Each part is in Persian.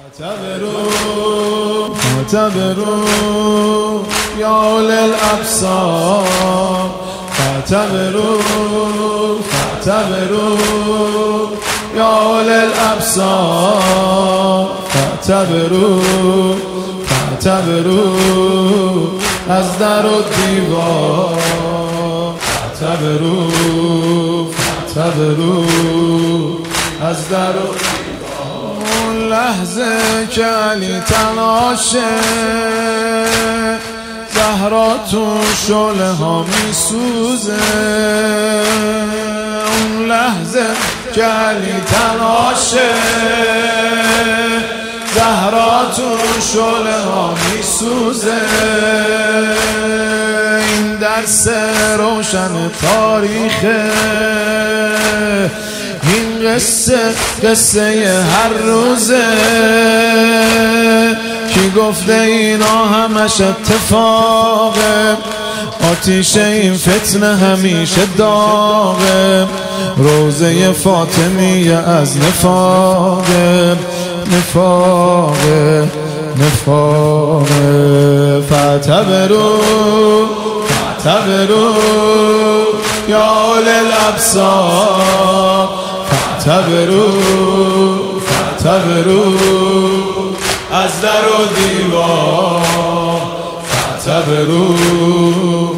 فاعتبروا يا أولي الأبصار فاعتبروا يا أولي الأبصار فاعتبروا از در و دیوار فاعتبروا از در و اون لحظه که علی تناشه زهرا تو شعله ها میسوزه اون لحظه که علی تناشه زهرا تو شعله ها میسوزه این درس روشن تاریخه این قصه هر روزه کی گفته اینا همش اتفاقه آتیش این فتنه همیشه داغه روزه فاطمیه از نفاقه فاعتبروا یا أولی الأبصار فاعتبروا از در و دیوار فاعتبروا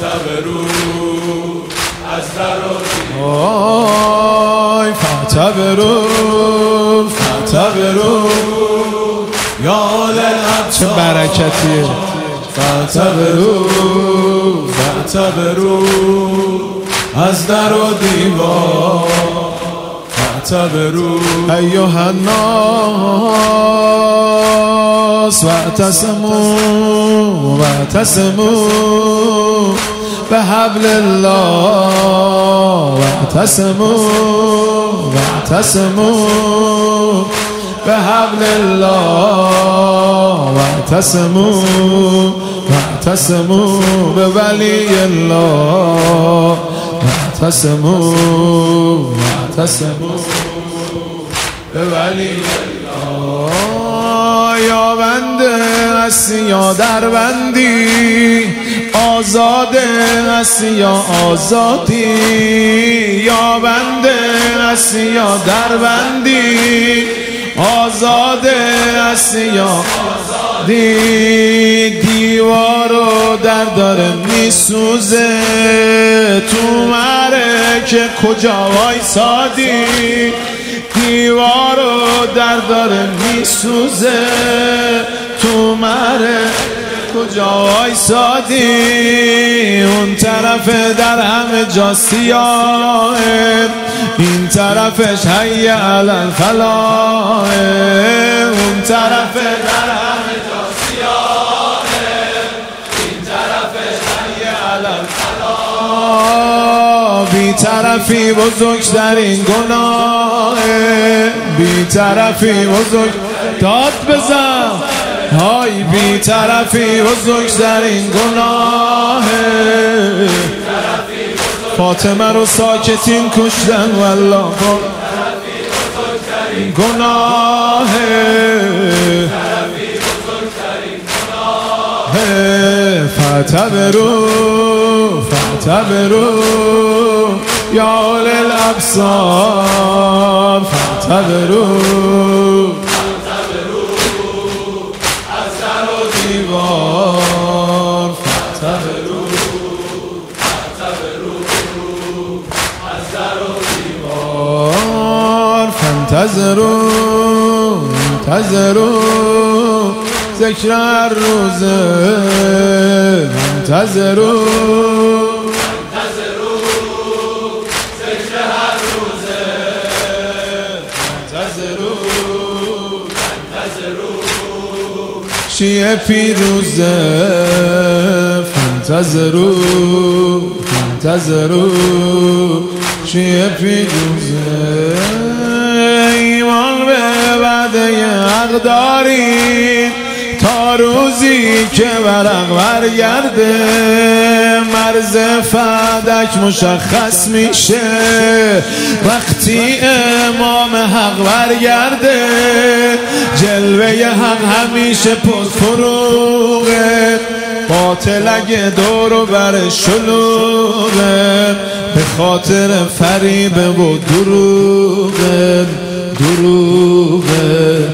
از در و دیوار فاعتبروا یا أولی الأبصار چه برکتیه فاعتبروا از در و دیوار فاعتبروا ایها الناس واعتصموا بحبل الله واعتصموا بحبل الله واعتصموا بولی الله واعتصموا بولی الله یا بنده هستی یا در بندی آزاده هستی یا آزادی یا بنده هستی یا در بندی آزاده هستی یا آزادی دیوارو در داره میسوزه تو معرکه کجا وایسادی دیوارو در داره میسوزه تو معرکه کجا وایسادی اون طرف در همه جا سیاهه این طرفش حی علی الفلاح اون طرف در همه جا سیاهه این طرفش حی علی الفلاح بی طرفی بزرگترین گناهه بی طرفی بزرگ داد بزن های بی طرفی بزرگترین گناهه فاطمه رو ساکتین کشتن والله گناهه فاعتبروا یا أولی الأبصار فاعتبروا از در و دیوار فاعتبروا از در و دیوار فانتظروا ذکر هر روزه فانتظروا ذکر هر روزه فانتظروا شیعه پیروزه فانتظروا شیعه پیروزه ایمان به وعده حق داریم تا روزی که ورق برگرده مرز فدک مشخص میشه وقتی امام حق برگرده جلوه جلوه حق همیشه پرفروغه، باطل اگه دور و بر شلوغه، به خاطر فریب و دروغه دروغه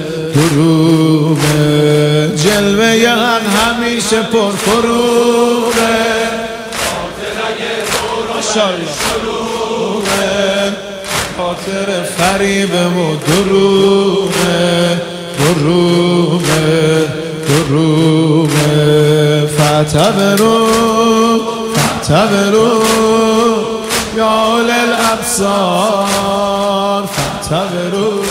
دروغه. جلوه حق همیشه پرفروغه، باطل اگه دور و بر شلوغه، خاطر فریب و دروغه دروغه دروغه. فاعتبروا یا اولي الابصار، فاعتبروا